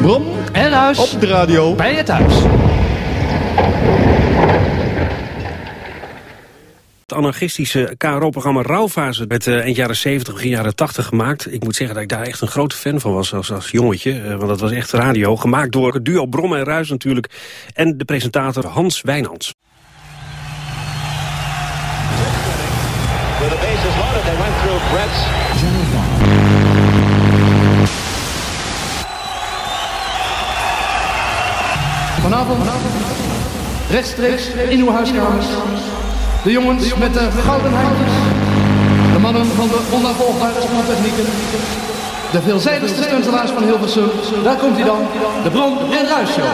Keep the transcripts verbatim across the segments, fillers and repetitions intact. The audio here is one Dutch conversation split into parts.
Brom en Ruis op de radio bij je thuis. Het anarchistische K R O-programma Rouwfase werd uh, eind jaren zeventig, begin jaren tachtig gemaakt. Ik moet zeggen dat ik daar echt een grote fan van was als, als jongetje. Uh, want dat was echt radio. Gemaakt door het duo Brom en Ruis natuurlijk. En de presentator Hans Wijnands. Vanavond, rechtstreeks in uw huiskamers. De jongens met de gouden handjes. De mannen van de onnavolgbare spoortechnieken. De veelzijdigste stuntelaars van Hilversum. Daar komt hij dan, de Brom en Ruis Show.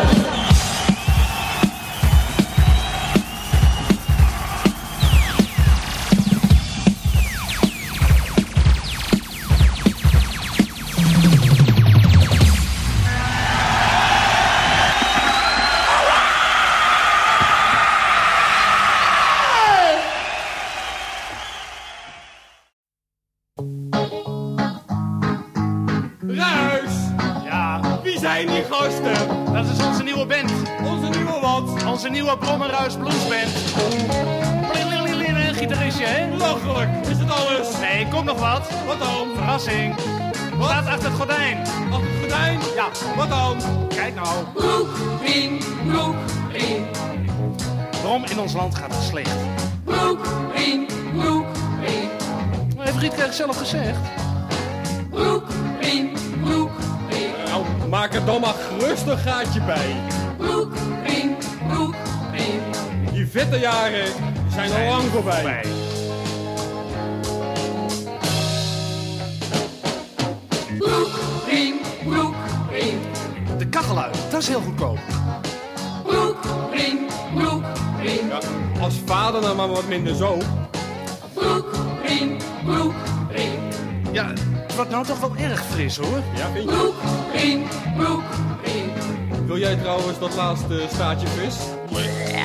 Onze nieuwe Brom en Ruis bluesband. Een gitaristje, hè? Lachelijk, is het alles? Nee, komt nog wat. Wat dan? Verrassing. Wat? Staat achter het gordijn. Achter het gordijn? Ja. Wat dan? Kijk nou. Broek, riem, broek, riem. Brom in ons land gaat het slecht. Broek, riem, broek, riem. Maar heeft Rietkerk zelf gezegd? Broek, riem, broek, riem. Nou, maak er dan maar gerust een gaatje bij. Broek, riem, broek, riem. Die vette jaren zijn al lang voorbij. voorbij. Broek, riem, broek, riem. De kachelui, dat is heel goedkoop. Broek, riem, broek, riem. Ja, als vader dan maar wat minder zo. Broek, riem, broek, riem. Ja, het wordt nou toch wel erg fris, hoor. Ja, vind je? Broek, riem, broek, riem. Wil jij trouwens dat laatste staartje vis? Yeah.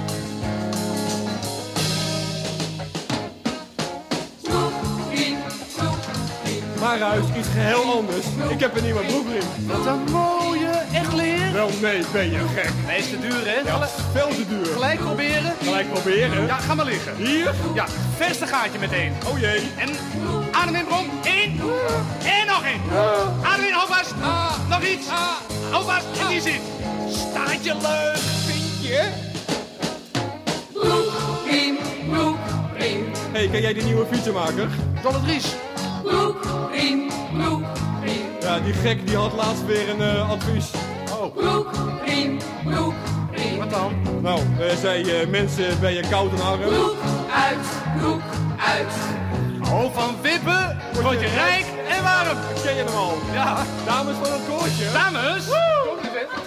Broek, riem, broek, riem. Maar Ruis, iets geheel anders. Ik heb een nieuwe broekriem. Wat een mooie, echt leer. Wel, nee, ben je gek. Nee, is te duur, hè? Ja, veel te duur. Gelijk proberen. Gelijk proberen. Ja, ga maar liggen. Hier? Ja, verste gaatje meteen. Oh jee. En adem in, Brom. Eén. En nog één. Adem in, houvast. Nog iets. Houvast. En die zit. Staat je leuk, vind je? Broek, riem, broek, riem. Hé, hey, ken jij die nieuwe fietsenmaker? Dolle Dries. Broek, riem, broek, riem. Ja, die gek die had laatst weer een uh, advies. Oh. Broek, riem, broek, riem. Wat dan? Nou, uh, zei uh, mensen ben je koud en arm. Broek uit, broek uit. Oh, van wippen word je rijk en warm. Ken je hem al? Ja. Dames van het koortje. Dames. Kom eens in.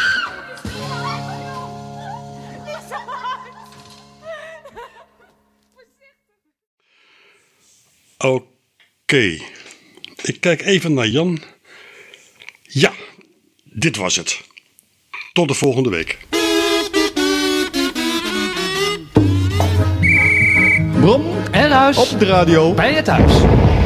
Oké, okay. Ik kijk even naar Jan. Ja, dit was het. Tot de volgende week. Brom en Ruis op de radio bij je thuis.